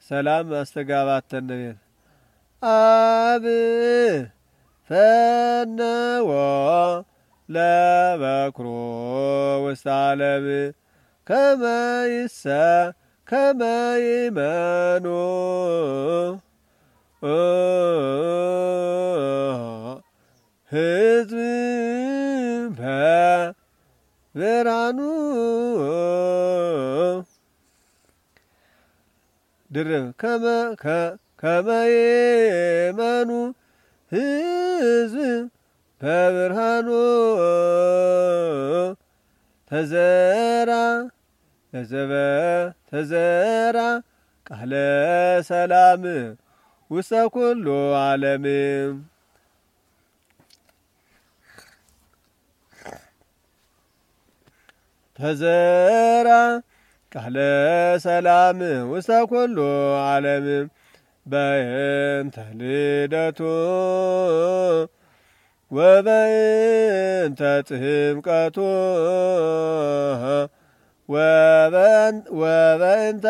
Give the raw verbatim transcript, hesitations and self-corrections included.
ሰላም ማስተጋባት ተነቤት አብ ፈነወ ለበክሮ ውስተ ዓለም ከመ ይሰ ከመ ይመኑ ሕዝብ በብርሃኑ ድርብ ከመ ከመ ይመኑ ሕዝብ በብርሃኑ ተዘራ ለዘበ ተዘራ ቃለ ሰላም ውስተ ኩሉ ዓለም ተዘራ ቃለ ሰላም ውስተ ኩሉ ዓለም በእንተ ልደቱ ወበእንተ ጥምቀቱ ወበእንተ